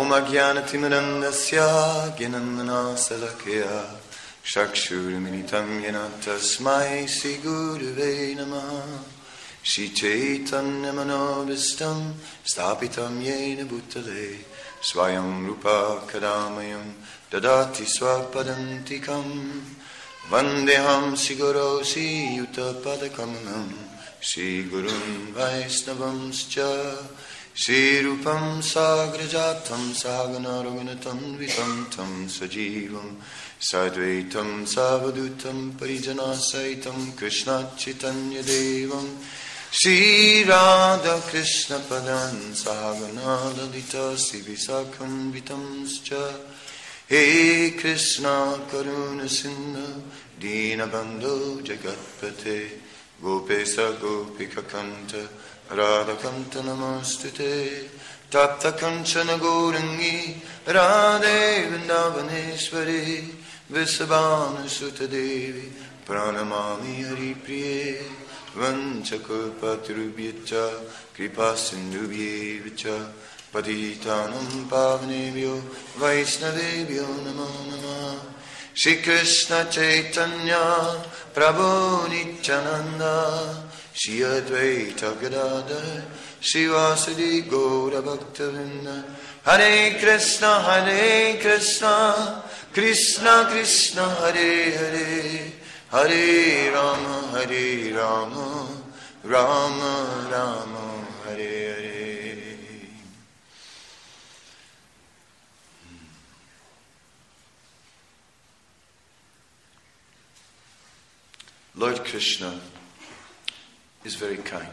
Om Ajnanatimirandasya Gyanandana Salakya Chakshurmilitam Yena Tasmai Sri Gurave Namaha Shri Chaitanya Manovistam Stapitam Yena Bhutale Swayam Rupa Kadamayam Dadati Swapadantikam Vandeham Siguro Si Yuta Padakamanam Shri Gurun Vaisnavam Scha Shri Rupam Sagrajatam Sagana Raghunatam Vitam Tam Sajivam Sadvaitam Savadutam Parijana Saitam Krishna Chaitanya Devam Shri Radha Krishna Padan Sagana Lalita Sivisakam Vitam Scha He Krishna Karuna Sindhu Dinabandhu Jagatpate Gopesa Gopika Kanta Radha Kanta Namostute Tapta Kanchana Gourangi Radhe Vrindavaneshwari Visabhanu Sutta Devi Pranamami Hari Priye Vanchakulpatirubhyacha Kripasindubhyevacha Patitanam Pavanebhyo Vaishnavebhyo Namo Namah Shri Krishna Chaitanya Prabhu Nityananda Shri Advaita Gadadhar Shri Vasudi Gaura Bhaktavinda Hare Krishna Krishna Krishna Hare Hare Hare Rama Rama Rama Hare Hare. Lord Krishna is very kind.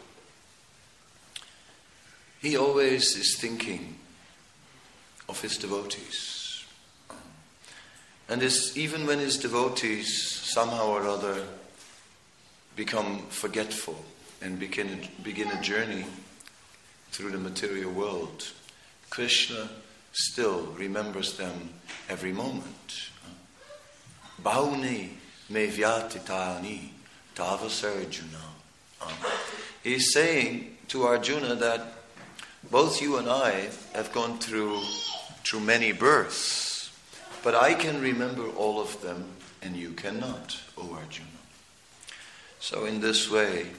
He always is thinking of his devotees. And even when his devotees somehow or other become forgetful and begin a journey through the material world, Krishna still remembers them every moment. Bhauni me vyatitani tavasarjuna. He's saying to Arjuna that both you and I have gone through many births, but I can remember all of them and you cannot, O Arjuna. So in this way,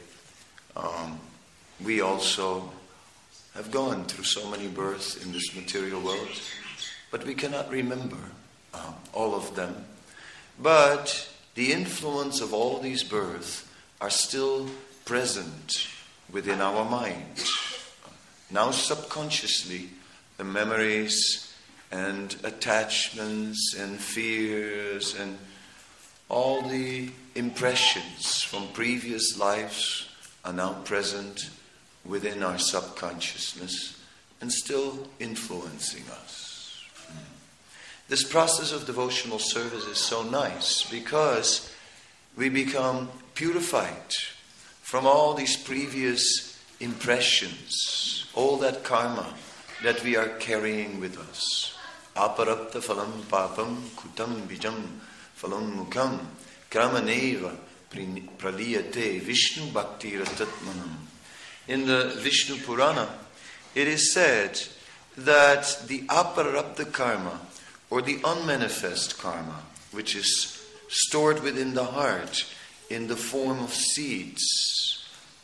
we also have gone through so many births in this material world, but we cannot remember all of them. But the influence of all these births are still present within our mind. Now subconsciously, the memories and attachments and fears and all the impressions from previous lives are now present within our subconsciousness and still influencing us. This process of devotional service is so nice because we become purified from all these previous impressions, all that karma that we are carrying with us. Aparapta phalam papam kutam bijam phalam mukham kramaneva praliyate Vishnu bhakti ratatmanam. In the Vishnu Purana, it is said that the aparapta karma, or the unmanifest karma, which is stored within the heart in the form of seeds,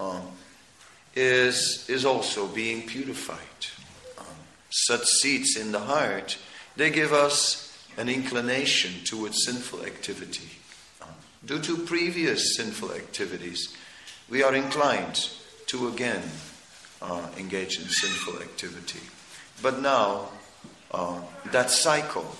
is also being purified. Such seeds in the heart, they give us an inclination towards sinful activity. Due to previous sinful activities, we are inclined to again engage in sinful activity. But now, that cycle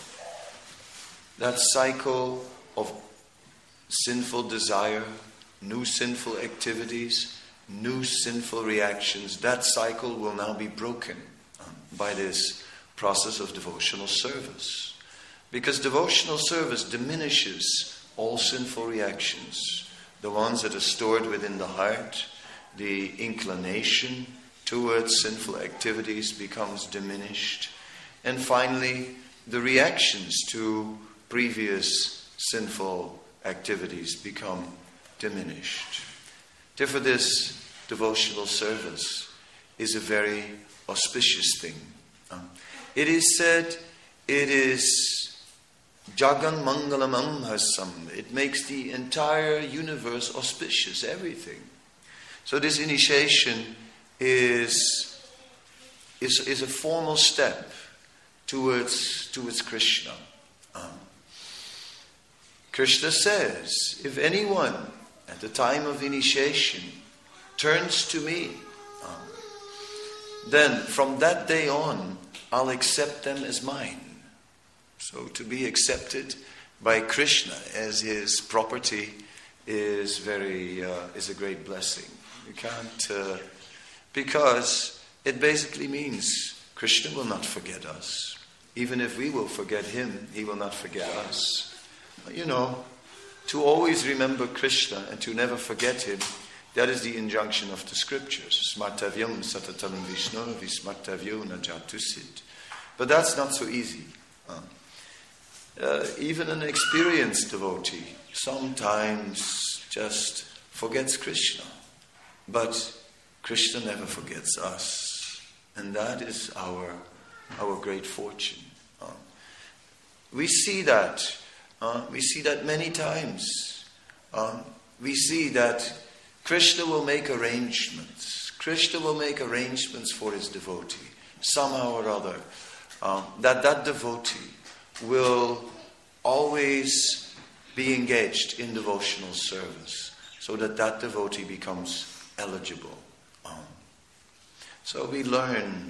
of sinful desire, new sinful activities, new sinful reactions, that cycle will now be broken by this process of devotional service. Because devotional service diminishes all sinful reactions. The ones that are stored within the heart, the inclination towards sinful activities becomes diminished. And finally, the reactions to previous sinful activities become diminished. Therefore, this devotional service is a very auspicious thing. It is said it is Jagan Mangalam Amhasam. It makes the entire universe auspicious, everything. So this initiation is a formal step towards Krishna. Krishna says, if anyone at the time of initiation turns to me, then from that day on, I'll accept them as mine. So to be accepted by Krishna as his property is a great blessing. You can't, because it basically means Krishna will not forget us. Even if we will forget him, he will not forget us. You know, to always remember Krishna and to never forget him, that is the injunction of the scriptures. Smartavyam satatam Vishnu vismartavyo najatusid. But that's not so easy. Even an experienced devotee sometimes just forgets Krishna. But Krishna never forgets us. And that is our great fortune. We see that. We see that many times. We see that Krishna will make arrangements. Krishna will make arrangements for his devotee, somehow or other. That devotee will always be engaged in devotional service, so that devotee becomes eligible. So we learn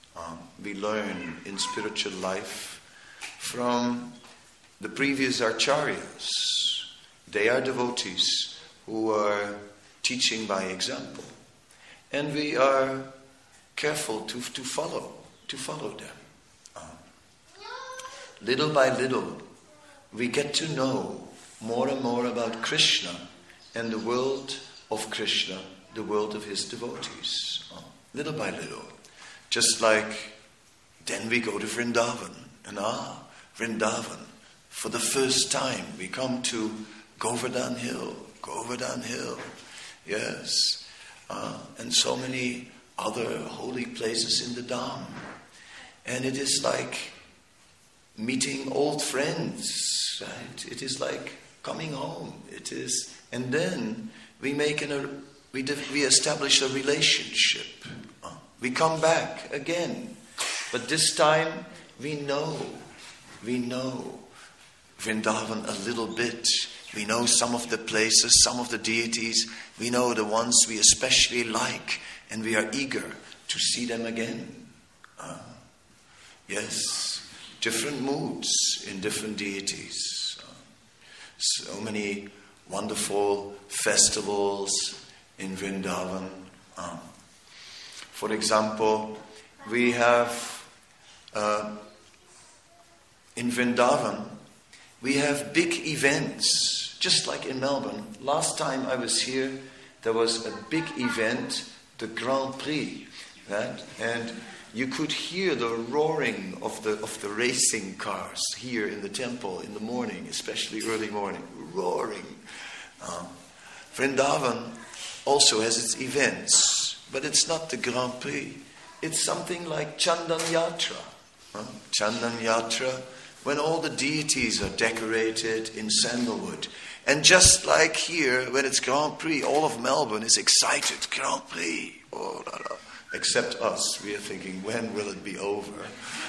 in spiritual life from the previous acharyas. They are devotees who are teaching by example, and we are careful to follow them. Little by little, we get to know more and more about Krishna and the world of Krishna, the world of his devotees. Little by little. Just like then we go to Vrindavan. And Vrindavan, for the first time we come to Govardhan Hill. Yes. And so many other holy places in the Dham. And it is like meeting old friends, right? It is like coming home. It is, and then we we establish a relationship. We come back again, but this time we know Vrindavan a little bit. We know some of the places, some of the deities. We know the ones we especially like, and we are eager to see them again. Yes, different moods in different deities. So many wonderful festivals in Vrindavan. For example, we have in Vrindavan, we have big events, just like in Melbourne. Last time I was here, there was a big event, the Grand Prix, right? And you could hear the roaring of the racing cars here in the temple in the morning, especially early morning, roaring. Vrindavan also has its events, but it's not the Grand Prix. It's something like Chandan Yatra. Chandan Yatra, when all the deities are decorated in sandalwood. And just like here, when it's Grand Prix, all of Melbourne is excited. Grand Prix. Oh, la, la. Except us. We are thinking, when will it be over?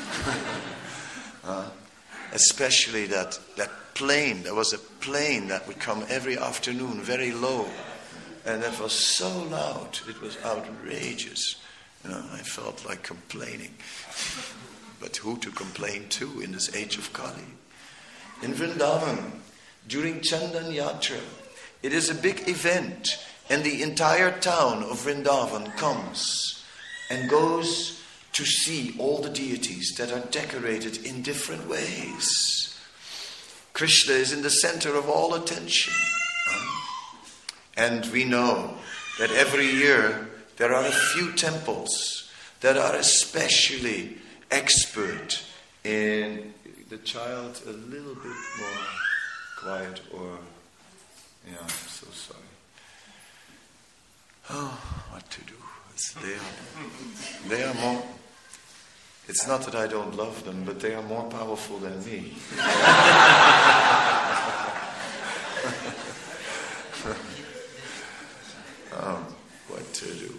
Especially that plane. There was a plane that would come every afternoon, very low. And that was so loud. It was outrageous. I felt like complaining. But who to complain to in this age of Kali? In Vrindavan, during Chandan Yatra, it is a big event, and the entire town of Vrindavan comes and goes to see all the deities that are decorated in different ways. Krishna is in the center of all attention. And we know that every year there are a few temples that are especially expert in the child a little bit more quiet, or I'm so sorry. Oh, what to do? They are more. It's not that I don't love them, but they are more powerful than me. What to do?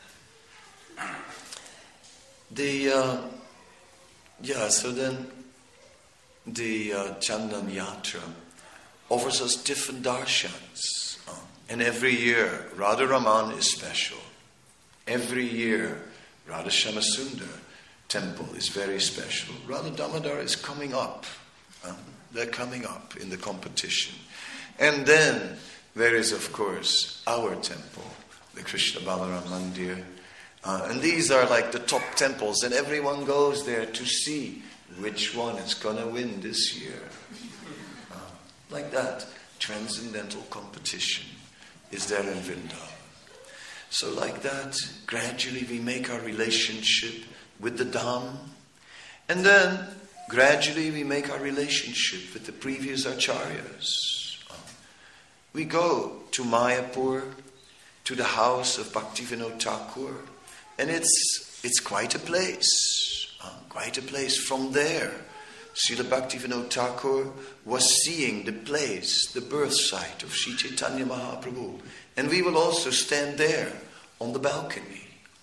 So then the Chandan Yatra offers us different darshans. And every year, Radharaman is special. Every year, Radha Shyamasundar temple is very special. Radha Damodar is coming up. They're coming up in the competition. And then there is, of course, our temple, the Krishna Balaram Mandir. And these are like the top temples, and everyone goes there to see which one is going to win this year. Like that, transcendental competition is there in Vrindavan. So like that, gradually we make our relationship with the Dham, and then gradually we make our relationship with the previous acharyas. We go to Mayapur, to the house of Bhaktivinoda Thakur, and it's quite a place. Quite a place. From there, Srila Bhaktivinoda Thakur was seeing the place, the birth site of Sri Chaitanya Mahaprabhu. And we will also stand there on the balcony.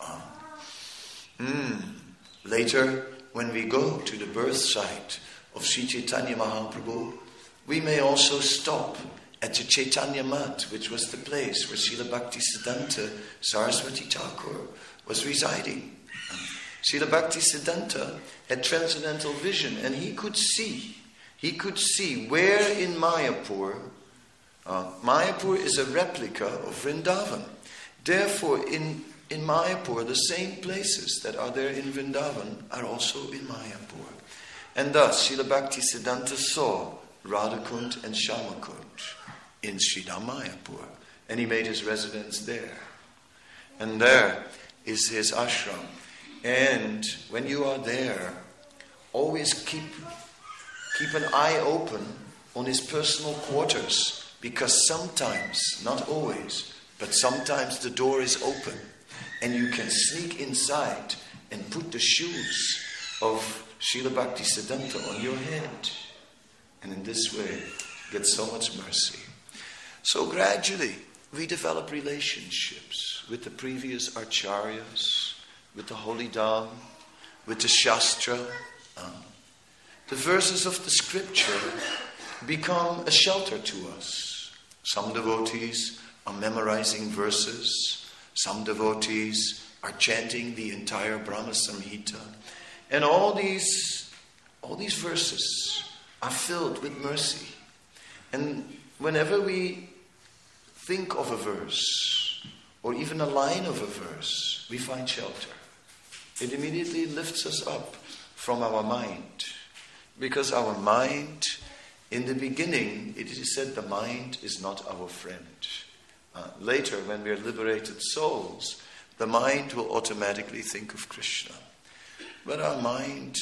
Later, when we go to the birth site of Sri Chaitanya Mahaprabhu, we may also stop at the Chaitanya Mat, which was the place where Srila Bhaktisiddhanta Saraswati Thakur was residing. Srila Bhaktisiddhanta had transcendental vision, and he could see where in Mayapur, Mayapur is a replica of Vrindavan. Therefore, in Mayapur, the same places that are there in Vrindavan are also in Mayapur. And thus, Srila Bhaktisiddhanta saw Radhakund and Shyamakund in Sridham Mayapur, and he made his residence there. And there is his ashram. And when you are there, always keep an eye open on his personal quarters, because sometimes, not always, but sometimes the door is open and you can sneak inside and put the shoes of Srila Bhaktisiddhanta on your head. And in this way, get so much mercy. So gradually, we develop relationships with the previous acharyas, with the Holy Dham, with the Shastra. The verses of the scripture become a shelter to us. Some devotees are memorizing verses. Some devotees are chanting the entire Brahma Samhita. And all these verses are filled with mercy. And whenever we think of a verse, or even a line of a verse, we find shelter. It immediately lifts us up from our mind. Because our mind, in the beginning, it is said the mind is not our friend. Later, when we are liberated souls, the mind will automatically think of Krishna. But our mind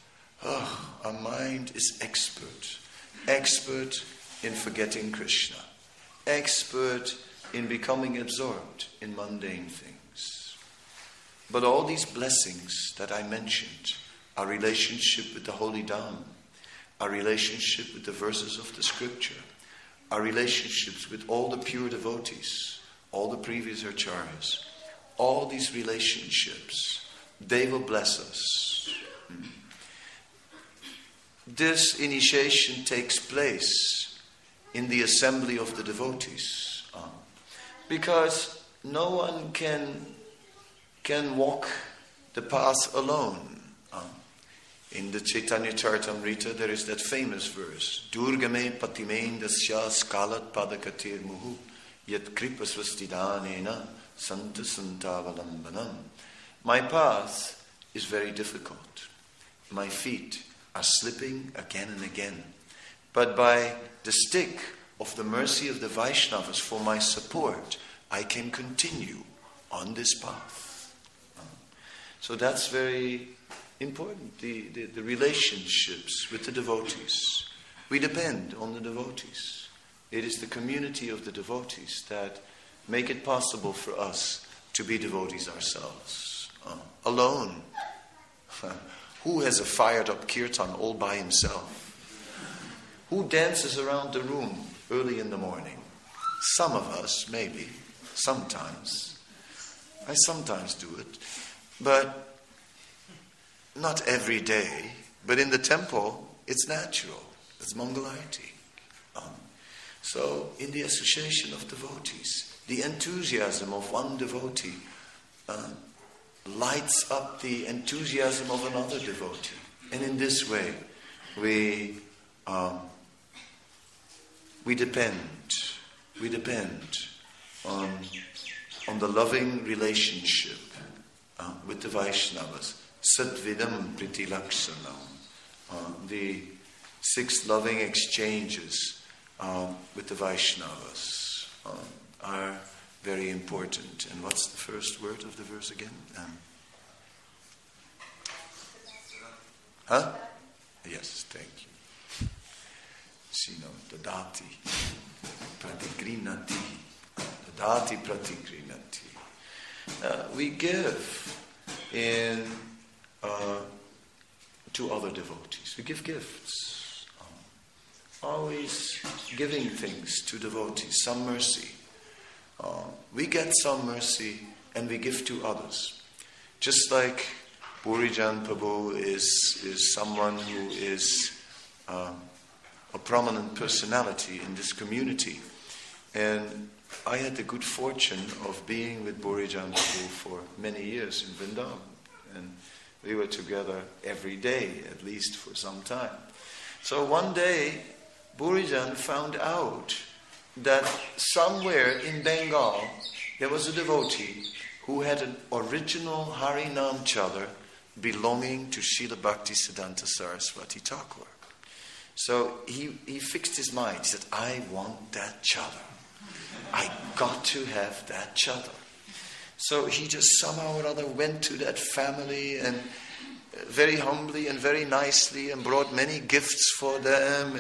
is expert in forgetting Krishna, expert in becoming absorbed in mundane things. But all these blessings that I mentioned, our relationship with the Holy Dham, our relationship with the verses of the scripture, our relationships with all the pure devotees, all the previous acharyas, all these relationships, they will bless us. This initiation takes place in the assembly of the devotees, because no one can walk the path alone. In the Chaitanya Charitamrita, there is that famous verse, Durgame patimen dasya skalat padakatir muhu yat kripasvastidanena santa santavalambanam. My path is very difficult. My feet are slipping again and again. But by the stick of the mercy of the Vaishnavas for my support, I can continue on this path. So that's very important, the relationships with the devotees. We depend on the devotees. It is the community of the devotees that make it possible for us to be devotees ourselves. Alone, Who has a fired up kirtan all by himself? Who dances around the room early in the morning? Some of us, maybe, sometimes. I sometimes do it, but not every day. But in the temple, it's natural. It's Mangalarti. So, in the association of devotees, the enthusiasm of one devotee lights up the enthusiasm of another devotee. And in this way, we depend on the loving relationship with the Vaishnavas. Satvidam Priti Lakshanam. The 6 loving exchanges with the Vaishnavas are very important. And what's the first word of the verse again? Yes, thank you. Sino dadati pratigrinati. Dadati pratigrinati. We give to other devotees. We give gifts. Always giving things to devotees, some mercy. We get some mercy and we give to others. Just like Burijan Prabhu is someone who is a prominent personality in this community. And I had the good fortune of being with Burijan Prabhu for many years in Vrindavan. And we were together every day, at least for some time. So one day, Burijan found out that somewhere in Bengal, there was a devotee who had an original Harinam Chadar belonging to Srila Bhaktisiddhanta Saraswati Thakur. So he fixed his mind. He said, I want that chadar. I got to have that chadar. So he just somehow or other went to that family and very humbly and very nicely and brought many gifts for them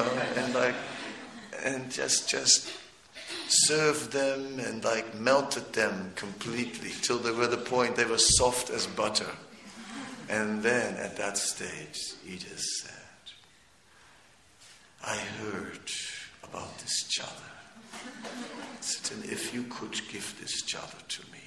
and just served them and melted them completely till they were the point they were soft as butter. And then at that stage, he just said, I heard about this chadar. And if you could give this chadar to me,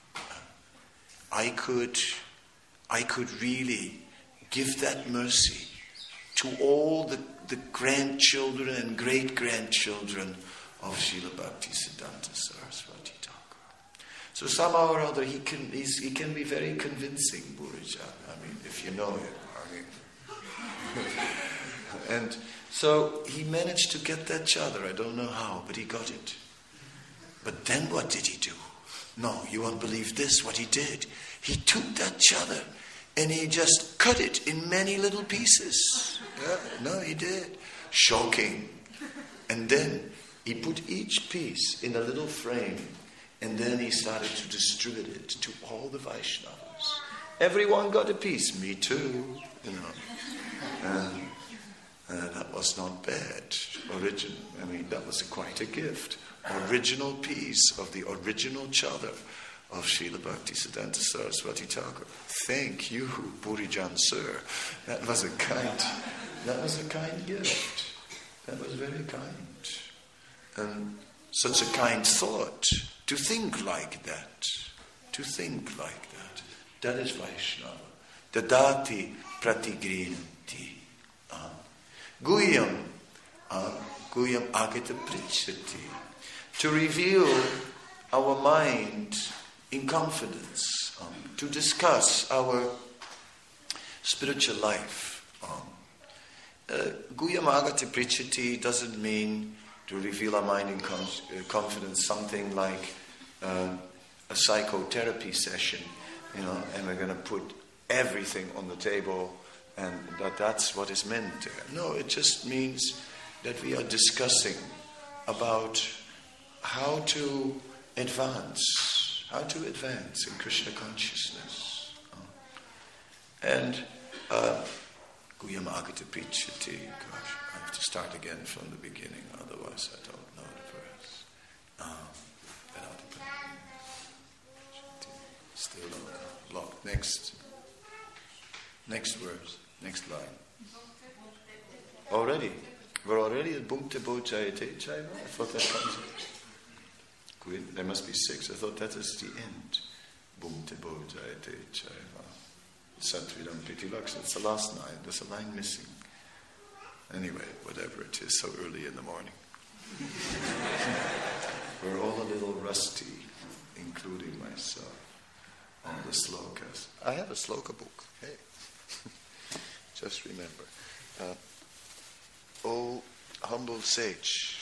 I could really give that mercy to all the grandchildren and great-grandchildren of Srila Bhaktisiddhanta Saraswati Thakur. So somehow or other he can be very convincing, Burijan. I mean, if you know him. And so he managed to get that chadar. I don't know how, but he got it. But then what did he do? No, you won't believe this, what he did. He took that chadar and he just cut it in many little pieces. Yeah, no, he did. Shocking. And then he put each piece in a little frame and then he started to distribute it to all the Vaishnavas. Everyone got a piece. Me too, And that was not bad. That was quite a gift. Original piece of the original chadar of Srila Bhaktisiddhanta Saraswati Thakur. Thank you, Burijan sir. That was a kind gift. That was very kind. And such a kind thought. To think like that. That is Vaishnava. Dadati pratigrinati. Guyam agata prichati. To reveal our mind in confidence, to discuss our spiritual life. Guyam agata prichati doesn't mean to reveal our mind in confidence, something like a psychotherapy session, and we're going to put everything on the table, and that's what is meant there. No, it just means that we are discussing about how to advance in Krishna consciousness. And Guyam Agata Prichati, gosh, I have to start again from the beginning, otherwise I don't know the verse. Still locked. Next. Next verse, next line. Already? We're already at Bhukti Bhojayate Chaiva? I thought that comes. There must be 6. I thought that is the end. Bhukti Bhojayate Chaiva. Satvidam Priti Lakshana. It's the last line. There's a line missing. Anyway, whatever it is, so early in the morning. We're all a little rusty, including myself, on the slokas. I have a sloka book. Hey, just remember. Oh, humble sage,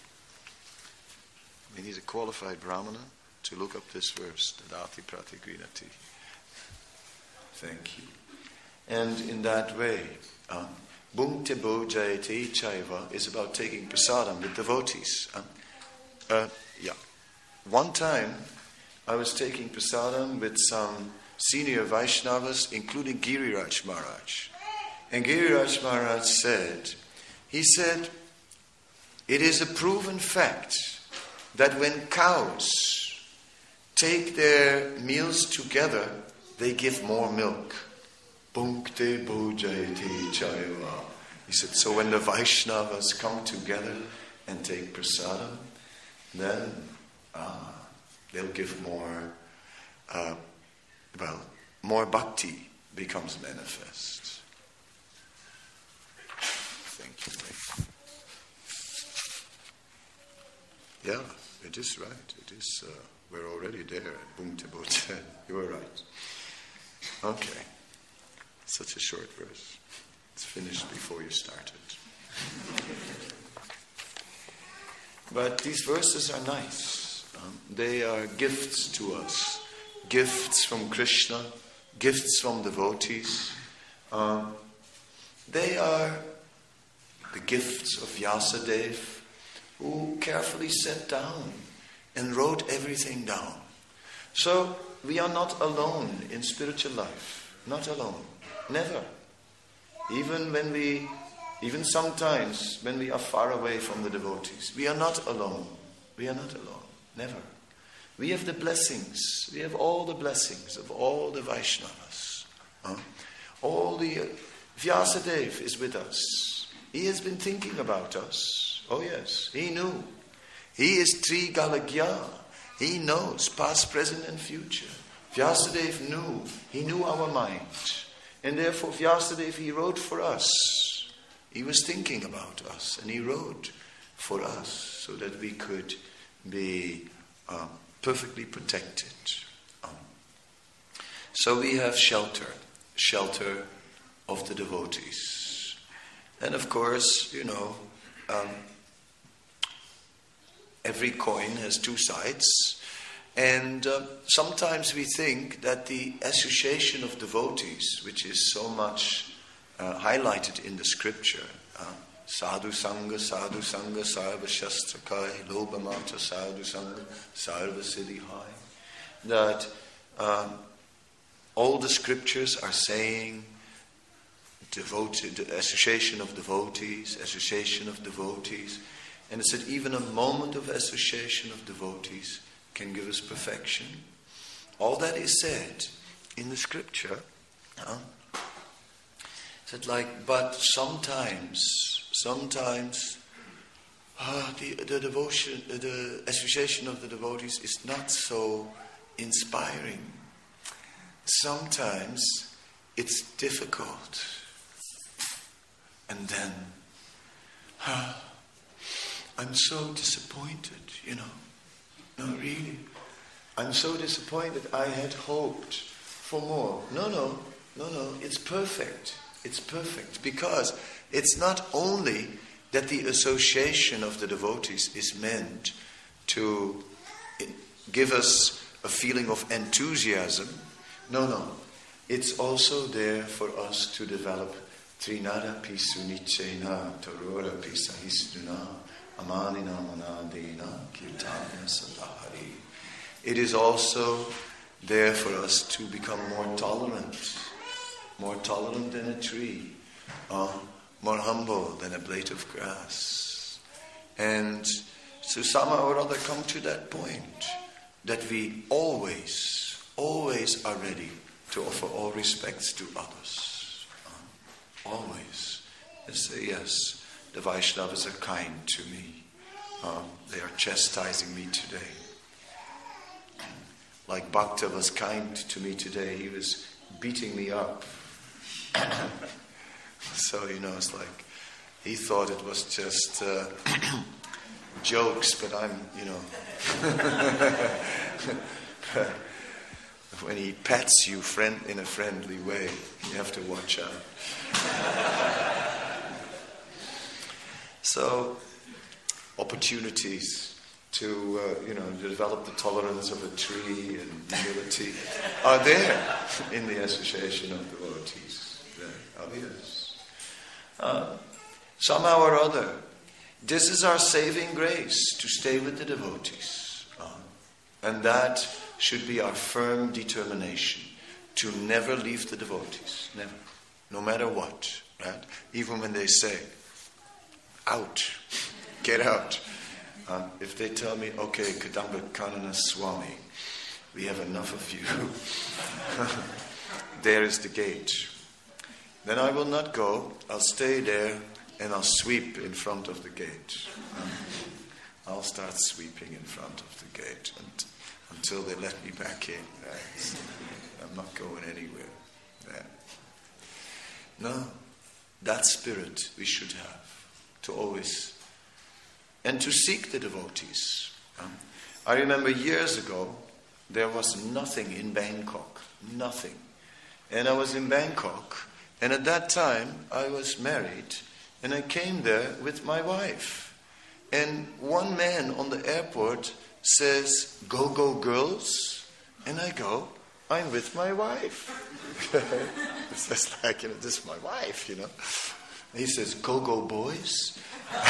we need a qualified brahmana to look up this verse, Dadati Pratigrinati. Thank you. And in that way, Bhukti Bhojayate Chaiva is about taking prasadam with devotees. One time, I was taking prasadam with some senior Vaishnavas, including Giriraj Maharaj. And Giriraj Maharaj said, it is a proven fact that when cows take their meals together, they give more milk. Bhukti Bhojayate Chaiva. He said, so when the Vaishnavas come together and take prasadam, then they'll give more, more bhakti becomes manifest. Thank you. Yeah, it is right. It is. We're already there at Bhukti Bhojayate. You were right. Okay. Such a short verse. It's finished before you started. But these verses are nice. They are gifts to us. Gifts from Krishna. Gifts from devotees. They are the gifts of Vyasadeva, who carefully sat down and wrote everything down. So we are not alone in spiritual life. Not alone. Never. Even sometimes when we are far away from the devotees, we are not alone. We are not alone. Never. We have the blessings. We have all the blessings of all the Vaishnavas. All the Vyasadeva is with us. He has been thinking about us. Oh yes, he knew. He is Trigalagya. He knows past, present and future. Vyasadeva knew. He knew our mind. And therefore Vyasadeva, he wrote for us. He was thinking about us and he wrote for us so that we could be perfectly protected. So we have shelter of the devotees. And of course, every coin has two sides. And sometimes we think that the association of devotees, which is so much highlighted in the scripture, sadhu sangha, sarva shastrakai, lobhamata sadhu sangha, sarva siddhihai, that all the scriptures are saying association of devotees, and it said even a moment of association of devotees can give us perfection. All that is said in the scripture. But sometimes the devotion, the association of the devotees is not so inspiring. Sometimes it's difficult. And then, I'm so disappointed, No, really. I'm so disappointed. I had hoped for more. No. It's perfect. It's perfect. Because it's not only that the association of the devotees is meant to give us a feeling of enthusiasm. No. It's also there for us to develop Trinada Pisunichena Torora Pisahistuna Amanina Manadena Kirtanya Sadahari. It is also there for us to become more tolerant than a tree, more humble than a blade of grass. And so somehow or other come to that point that we always are ready to offer all respects to others. say, yes, the Vaishnavas are kind to me. They are chastising me today. Like Bhakta was kind to me today, he was beating me up. So, it's like, he thought it was just jokes, but I'm, when he pats you in a friendly way, you have to watch out. So, opportunities to, develop the tolerance of a tree and humility are there in the association of devotees. They're obvious. Somehow or other, this is our saving grace, to stay with the devotees. And that should be our firm determination, to never leave the devotees. Never. No matter what. Right? Even when they say, out, get out. If they tell me, okay, Kadamba Kanana Swami, we have enough of you. There is the gate. Then I will not go. I'll stay there and I'll sweep in front of the gate. I'll start sweeping in front of the gate until they let me back in. Right? I'm not going anywhere. Right? No, that spirit we should have, to always, and to seek the devotees. I remember years ago, there was nothing in Bangkok. Nothing. And I was in Bangkok, and at that time I was married, and I came there with my wife. And one man on the airport says, "Go, go, girls." And I go, "I'm with my wife." It's just like, this is my wife, And he says, "Go, go, boys."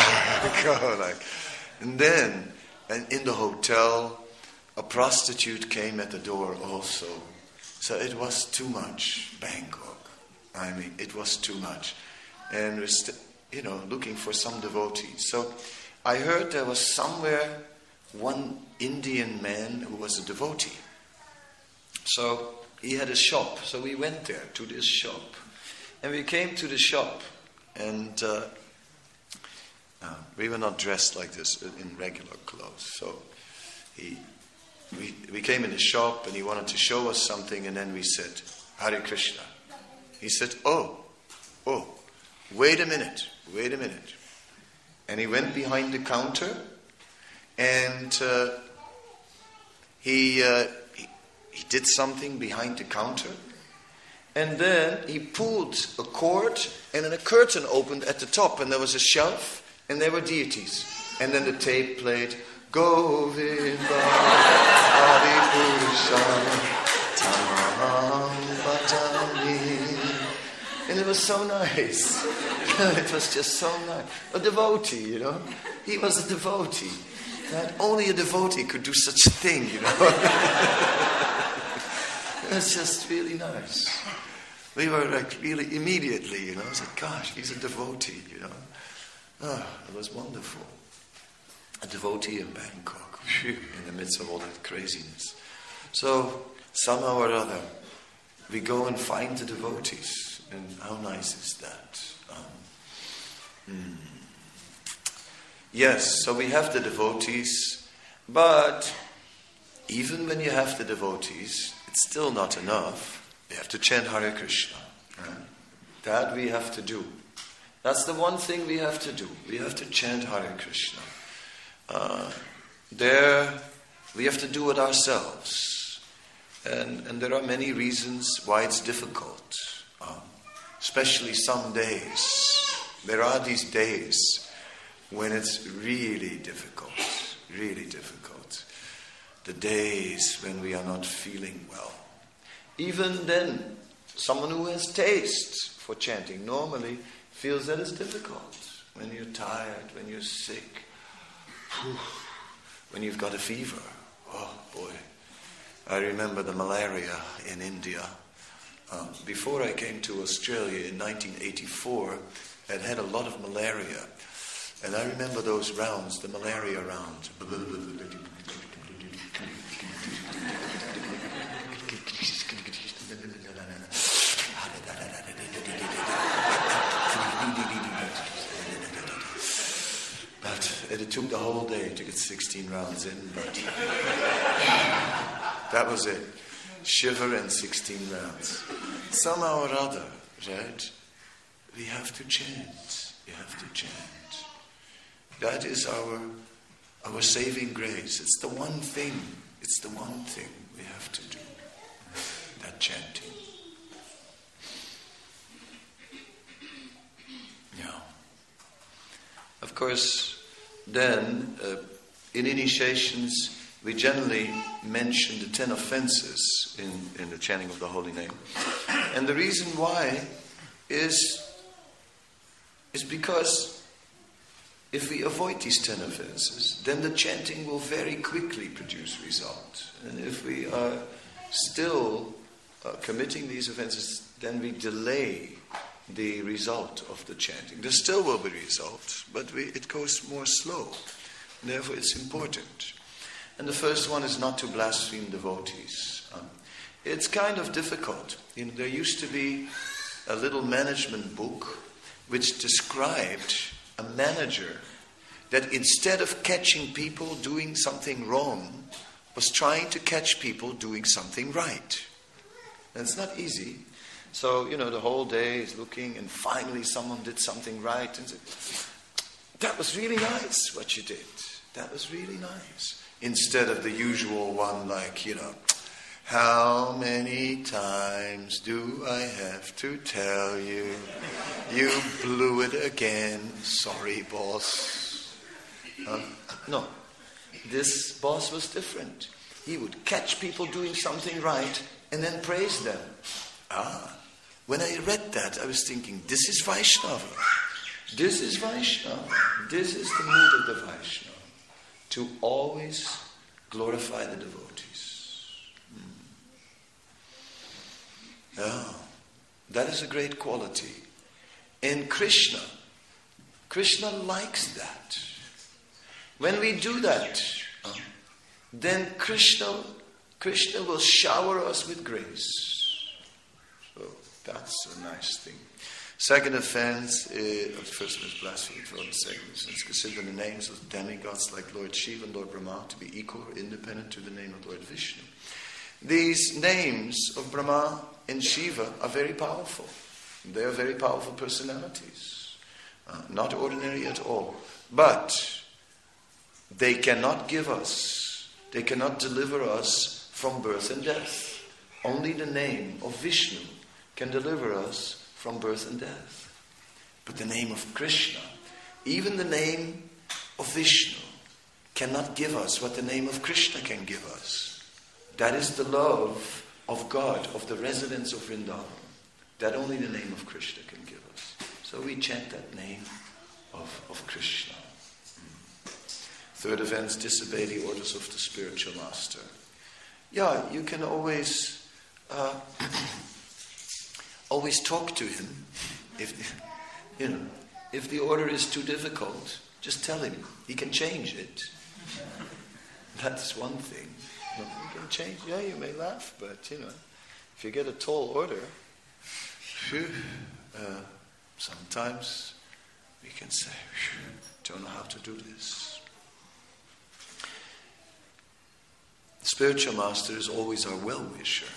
And then, in the hotel, a prostitute came at the door also. So it was too much, Bangkok. It was too much. And we're looking for some devotees. So I heard there was somewhere one Indian man who was a devotee. So he had a shop. So we went there to this shop. And we came to the shop. And we were not dressed like this in regular clothes. So we came in the shop and he wanted to show us something. And then we said, "Hare Krishna." He said, oh, wait a minute. And he went behind the counter and he did something behind the counter. And then he pulled a cord and then a curtain opened at the top and there was a shelf and there were deities. And then the tape played, "Govinda Adipurusha Tamaham Bhatani." And it was so nice. It was just so nice. A devotee, He was a devotee. That only a devotee could do such a thing, It's just really nice. We were like really immediately, I was like, gosh, he's a devotee, it was wonderful. A devotee in Bangkok, in the midst of all that craziness. So, somehow or other, we go and find the devotees. And how nice is that? Yes, so we have the devotees, but even when you have the devotees, it's still not enough. You have to chant Hare Krishna. Right? That we have to do. That's the one thing we have to do. We have to chant Hare Krishna. We have to do it ourselves. And there are many reasons why it's difficult. Especially some days. There are these days when it's really difficult. Really difficult. The days when we are not feeling well. Even then, someone who has taste for chanting normally feels that it's difficult. When you're tired, when you're sick, when you've got a fever. Oh boy. I remember the malaria in India. Before I came to Australia in 1984, I'd had a lot of malaria. And I remember those rounds, the malaria round. that it took the whole day to get 16 rounds in, but that was it. Shiva and 16 rounds. Somehow or other, right? We have to chant. You have to chant. That is our saving grace. It's the one thing. It's the one thing we have to do. That chanting. Yeah. Of course, then in initiations we generally mention the 10 offenses in the chanting of the holy name, and the reason why is because if we avoid these 10 offenses, then the chanting will very quickly produce result. And if we are still committing these offenses, then we delay the result of the chanting. There still will be result, but it goes more slow. Therefore, it's important. And the first one is not to blaspheme devotees. It's kind of difficult. There used to be a little management book which described a manager that instead of catching people doing something wrong, was trying to catch people doing something right. And it's not easy. So, the whole day is looking, and finally someone did something right, and said, that was really nice what you did. That was really nice. Instead of the usual one like, how many times do I have to tell you? You blew it again. Sorry, boss. No. This boss was different. He would catch people doing something right and then praise them. When I read that, I was thinking, this is Vaishnava. This is Vaishnava. This is the mood of the Vaishnava. To always glorify the devotees. Yeah, that is a great quality. And Krishna likes that. When we do that, then Krishna will shower us with grace. So that's a nice thing. Second offense, first is blasphemy, the second is consider the names of demigods like Lord Shiva and Lord Brahma to be equal or independent to the name of Lord Vishnu. These names of Brahma and Shiva are very powerful. They are very powerful personalities. Not ordinary at all. But they cannot they cannot deliver us from birth and death. Only the name of Vishnu can deliver us from birth and death. But the name of Krishna, even the name of Vishnu, cannot give us what the name of Krishna can give us. That is the love of God, of the residents of Vrindavan. That only the name of Krishna can give us. So we chant that name of Krishna. Third offense, disobey the orders of the spiritual master. Yeah, you can always talk to him. If the order is too difficult, just tell him. He can change it. That's one thing. You can change. Yeah, you may laugh, but if you get a tall order, sometimes we can say, don't know how to do this. The spiritual master is always our well-wisher.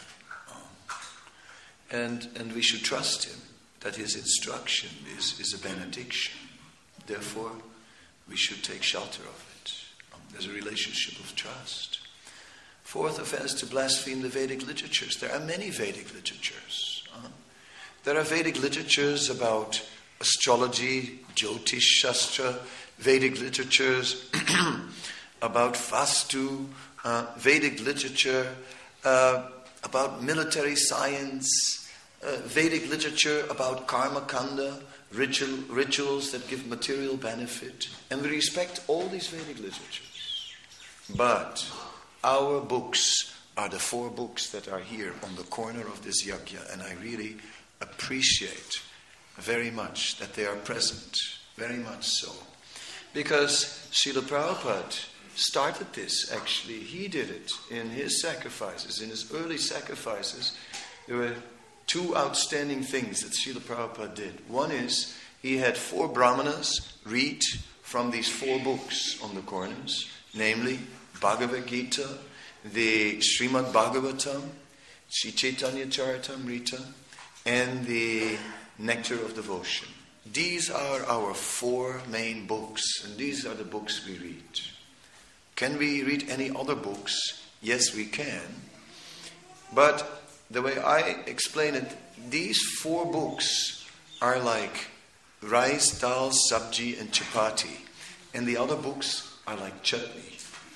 And we should trust him that his instruction is a benediction. Therefore, we should take shelter of it. There's a relationship of trust. Fourth offense, to blaspheme the Vedic literatures. There are many Vedic literatures. There are Vedic literatures about astrology, Jyotish Shastra, Vedic literatures about Vastu, Vedic literature about military science, Vedic literature about karma kanda, rituals that give material benefit. And we respect all these Vedic literatures. But our books are the 4 books that are here on the corner of this yajna, and I really appreciate very much that they are present, very much so. Because Srila Prabhupada started this, actually. He did it in his sacrifices, in his early sacrifices. There were 2 outstanding things that Srila Prabhupada did. One is, he had 4 brahmanas read from these 4 books on the corners, namely Bhagavad Gita, the Srimad Bhagavatam, Sri Chaitanya Charitamrita, and the Nectar of Devotion. These are our 4 main books, and these are the books we read. Can we read any other books? Yes, we can. But the way I explain it, these 4 books are like rice, dal, sabji, and chapati. And the other books are like chutney.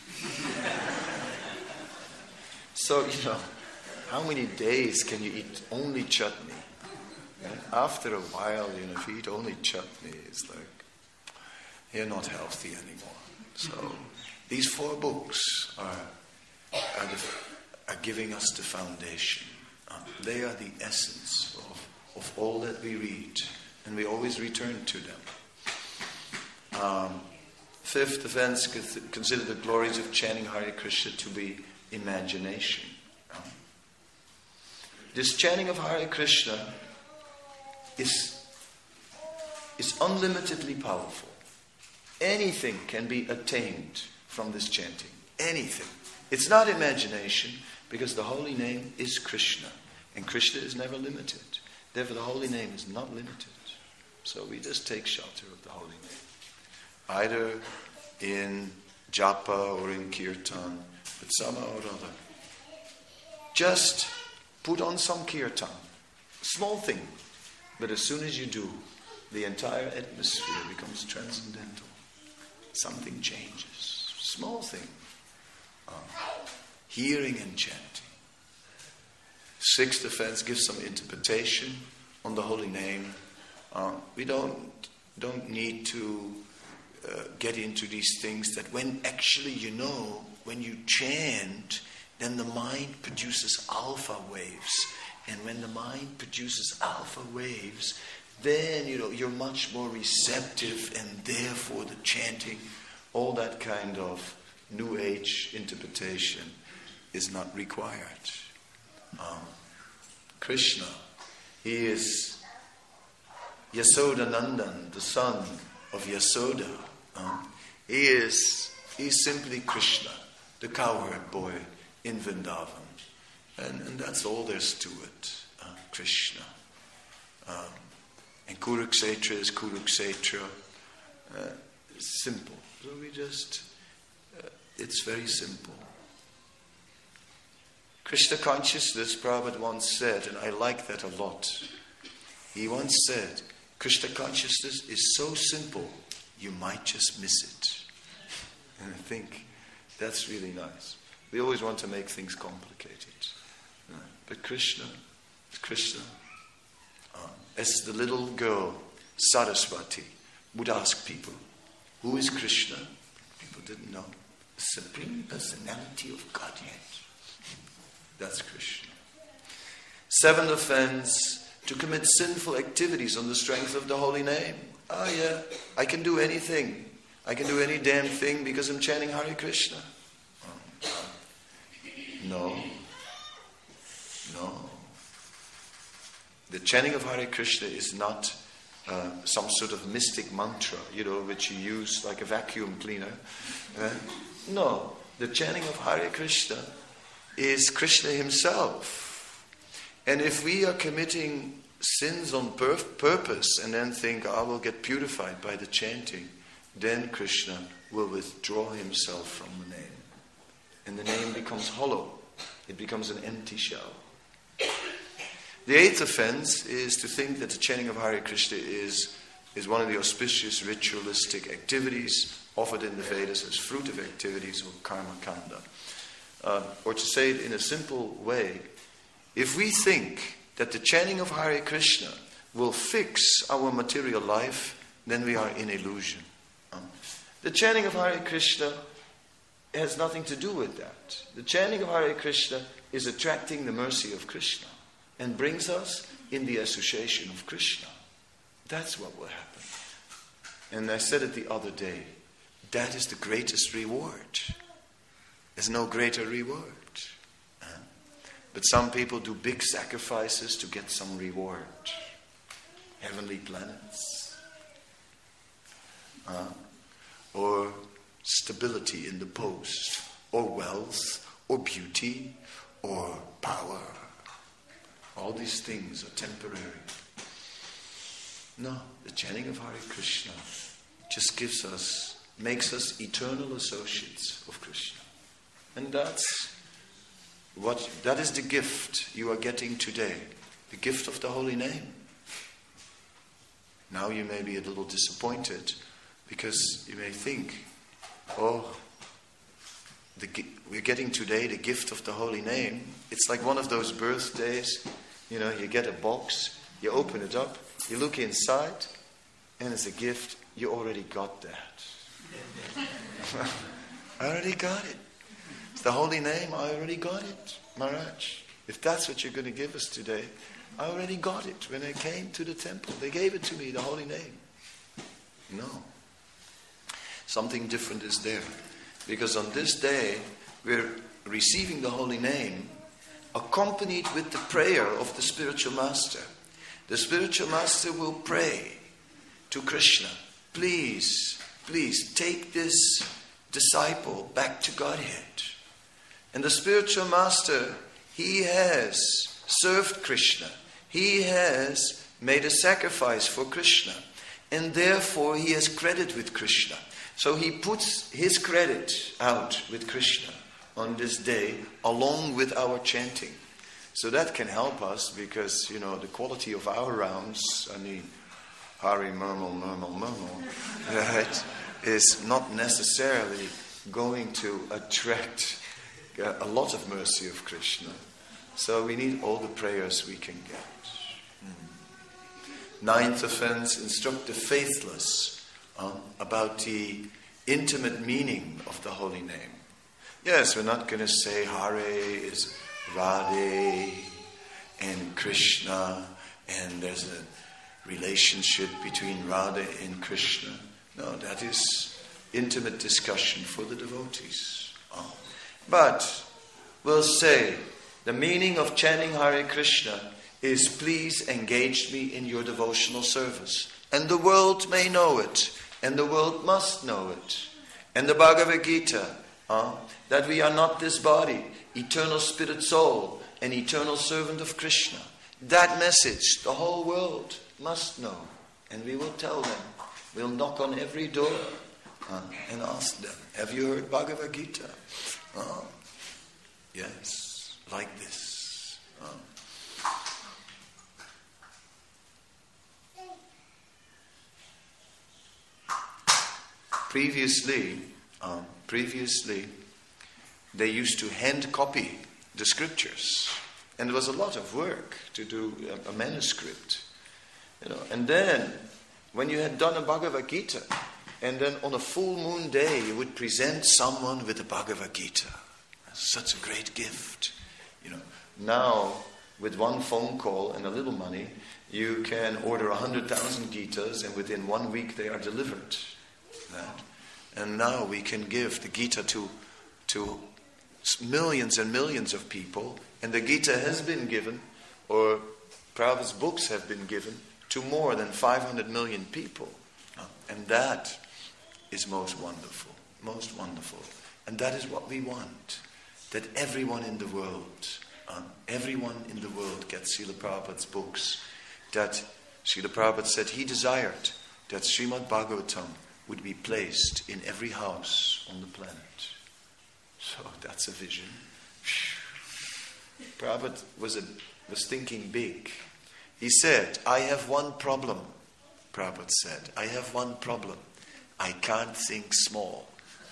So, how many days can you eat only chutney? And after a while, if you eat only chutney, it's like you're not healthy anymore. So, these 4 books are giving us the foundation. They are the essence of all that we read, and we always return to them. 5th offense, consider the glories of chanting Hare Krishna to be imagination. This chanting of Hare Krishna is unlimitedly powerful. Anything can be attained from this chanting. Anything. It's not imagination, because the holy name is Krishna. And Krishna is never limited. Therefore, the holy name is not limited. So we just take shelter of the holy name. Either in japa or in kirtan, but somehow or other. Just put on some kirtan. Small thing. But as soon as you do, the entire atmosphere becomes transcendental. Something changes. Small thing. Hearing and chanting. 6th offense gives some interpretation on the holy name. We don't need to get into these things that when actually when you chant, then the mind produces alpha waves. And when the mind produces alpha waves, then you're much more receptive, and therefore the chanting, all that kind of New Age interpretation is not required. Krishna, he is Yasodanandan, the son of Yasoda. He's simply Krishna, the cowherd boy in Vrindavan. And that's all there's to it. Krishna. And Kurukshetra is Kurukshetra. Simple. So we just, it's very simple. Krishna consciousness, Prabhupada once said, and I like that a lot. He once said, Krishna consciousness is so simple, you might just miss it. And I think that's really nice. We always want to make things complicated. But Krishna is Krishna. As the little girl, Saraswati, would ask people, who is Krishna? People didn't know. The Supreme Personality of Godhead. That's Krishna. 7th offense, to commit sinful activities on the strength of the holy name. I can do anything. I can do any damn thing because I'm chanting Hare Krishna. No. The chanting of Hare Krishna is not some sort of mystic mantra, which you use like a vacuum cleaner. No, the chanting of Hare Krishna is Krishna himself. And if we are committing sins on purpose and then think, I will get purified by the chanting, then Krishna will withdraw himself from the name. And the name becomes hollow. It becomes an empty shell. The 8th offense is to think that the chanting of Hare Krishna is one of the auspicious ritualistic activities offered in the Vedas as fruitive activities or karma kanda. Or to say it in a simple way, if we think that the chanting of Hare Krishna will fix our material life, then we are in illusion. The chanting of Hare Krishna has nothing to do with that. The chanting of Hare Krishna is attracting the mercy of Krishna and brings us in the association of Krishna. That's what will happen. And I said it the other day, that is the greatest reward. There's no greater reward. But some people do big sacrifices to get some reward. Heavenly planets. or stability in the post, or wealth, or beauty, or power. All these things are temporary. No, the chanting of Hare Krishna just makes us eternal associates of Krishna. And that is the gift you are getting today, the gift of the holy name. Now you may be a little disappointed because you may think, we're getting today the gift of the holy name. It's like one of those birthdays, you get a box, you open it up, you look inside, and it's a gift. You already got that. I already got it. It's the holy name, I already got it. Maharaj, if that's what you're going to give us today, I already got it. When I came to the temple, they gave it to me, the holy name. No. Something different is there. Because on this day, we're receiving the holy name accompanied with the prayer of the spiritual master. The spiritual master will pray to Krishna, please take this disciple back to Godhead. And the spiritual master, he has served Krishna. He has made a sacrifice for Krishna. And therefore he has credit with Krishna. So he puts his credit out with Krishna on this day along with our chanting. So that can help us because, the quality of our rounds, Hari, murmur, right, is not necessarily going to attract a lot of mercy of Krishna. So we need all the prayers we can get. Ninth offense, instruct the faithless about the intimate meaning of the holy name. Yes, we're not going to say Hare is Radhe and Krishna and there's a relationship between Radha and Krishna. No, that is intimate discussion for the devotees. But we'll say the meaning of chanting Hare Krishna is please engage me in your devotional service. And the world may know it. And the world must know it. And the Bhagavad Gita, that we are not this body, eternal spirit soul, an eternal servant of Krishna. That message the whole world must know. And we will tell them. We'll knock on every door and ask them, have you heard Bhagavad Gita? Yes, like this. Previously, they used to hand copy the scriptures, and there was a lot of work to do a manuscript, And then, when you had done a Bhagavad Gita, and then on a full moon day you would present someone with a Bhagavad Gita, such a great gift, Now, with one phone call and a little money, you can order 100,000 Gitas, and within 1 week they are delivered. And now we can give the Gita to millions and millions of people, and the Gita has been given, or Prabhupada's books have been given, to more than 500 million people. And that is most wonderful. And that is what we want, that everyone in the world gets Srila Prabhupada's books, that Srila Prabhupada said he desired that Srimad Bhagavatam would be placed in every house on the planet. So that's a vision. Prabhupada was thinking big. He said, I have one problem. Prabhupada said, I have one problem. I can't think small.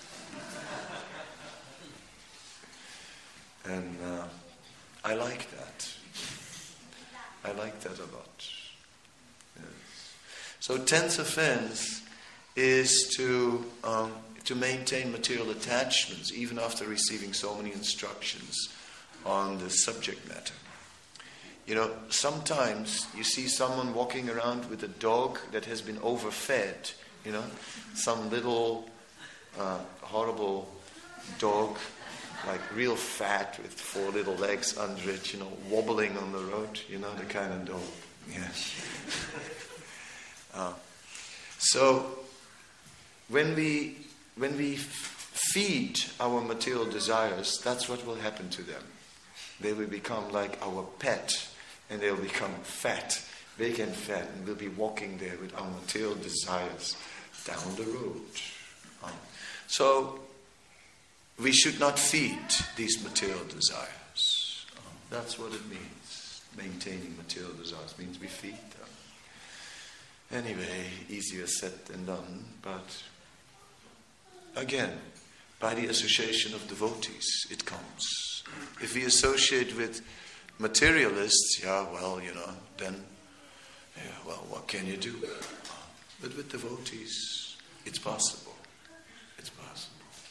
And I like that. I like that a lot. Yes. So 10th offense is to maintain material attachments even after receiving so many instructions on the subject matter. Sometimes you see someone walking around with a dog that has been overfed, some little horrible dog, like real fat with 4 little legs under it, wobbling on the road, the kind of dog. Yes. So when we when we feed our material desires, that's what will happen to them. They will become like our pet, and they'll become fat, big and fat, and we'll be walking there with our material desires down the road. So, we should not feed these material desires. That's what it means. Maintaining material desires means we feed them. Anyway, easier said than done, but again, by the association of devotees, it comes. If we associate with materialists, then, what can you do? But with devotees, it's possible. It's possible.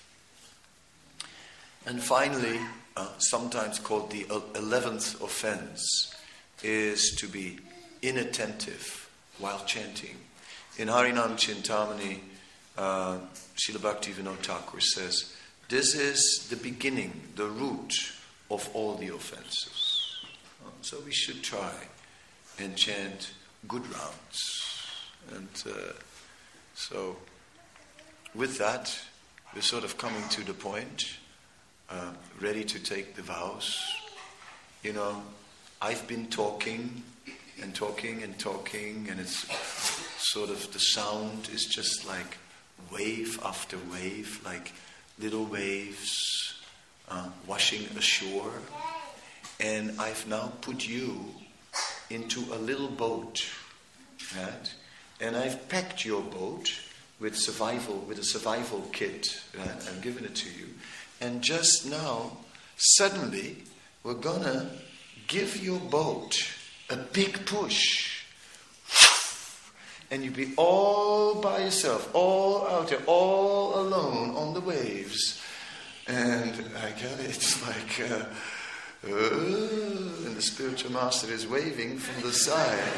And finally, sometimes called the 11th offense, is to be inattentive while chanting. In Harinam Chintamani, Srila Bhaktivinoda Thakur says, this is the beginning, the root of all the offenses. So we should try and chant good rounds. And so with that, we're sort of coming to the point, ready to take the vows. I've been talking, and it's sort of, the sound is just like wave after wave, like little waves washing ashore. And I've now put you into a little boat, right? And I've packed your boat with a survival kit, right? I've given it to you. And just now, suddenly, we're gonna give your boat a big push. And you'll be all by yourself, all out there, all alone on the waves. And I get it, it's like, and the spiritual master is waving from the side.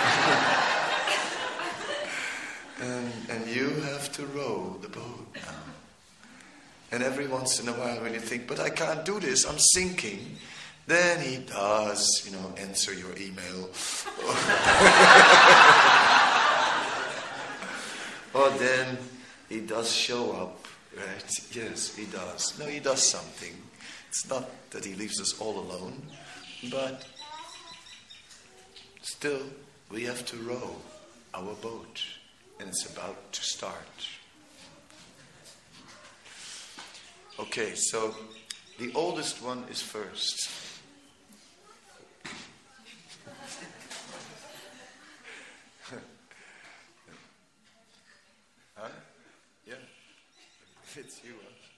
and you have to row the boat now. And every once in a while when you think, but I can't do this, I'm sinking, then he does, answer your email. Or then he does show up, right? Yes, he does. No, he does something. It's not that he leaves us all alone, but still we have to row our boat, and it's about to start. Okay, so the oldest one is first. Huh? Yeah. It's you, huh?